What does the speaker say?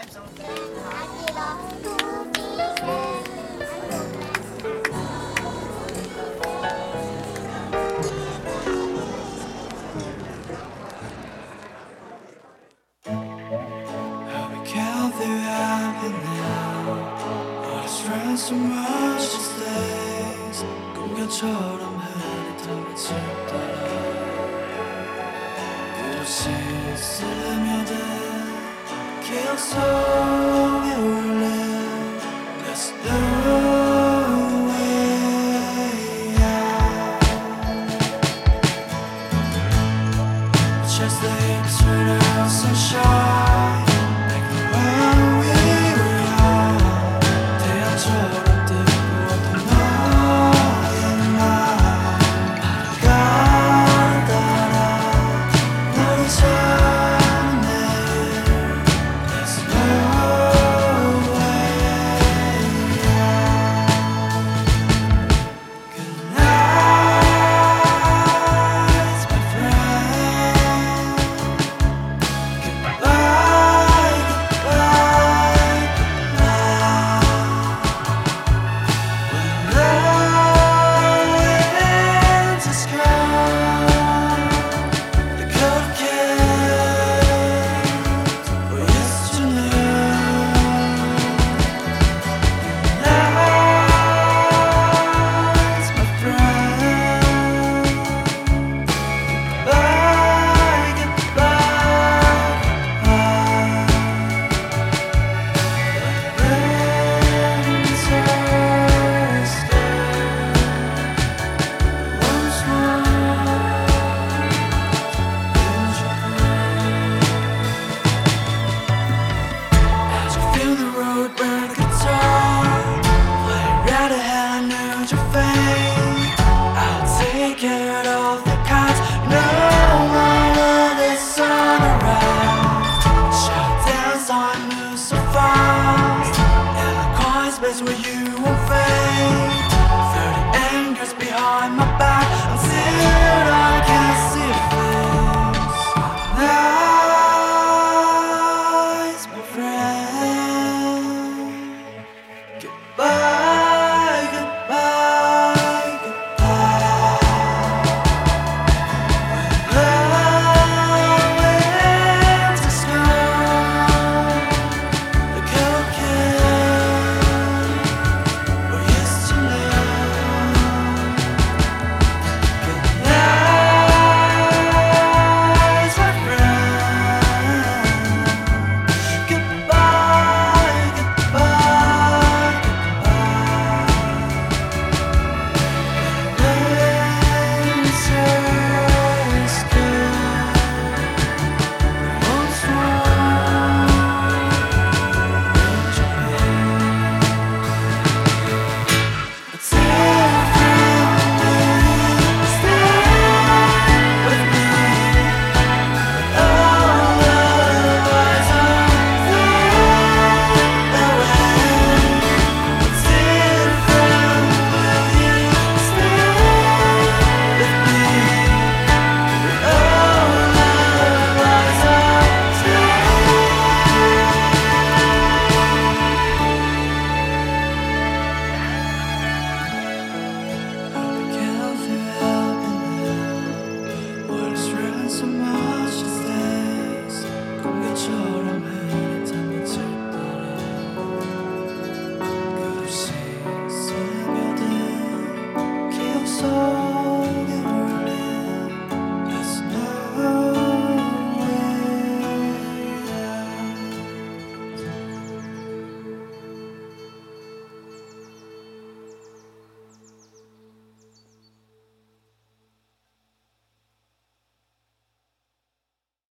Can't think happy now. I stress so much these days. 꿈결처럼 흐릿하게 짙더라. 그릇이 스며든 기억 속에 울린 There's no way out. Just the eternal sunshine. Where you won't fade. 30 angers behind my back until I can't see your face. Lies, my friend. Goodbye, goodbye, goodbye. When the winter's gone, the cocaine. So much these days, 꿈결처럼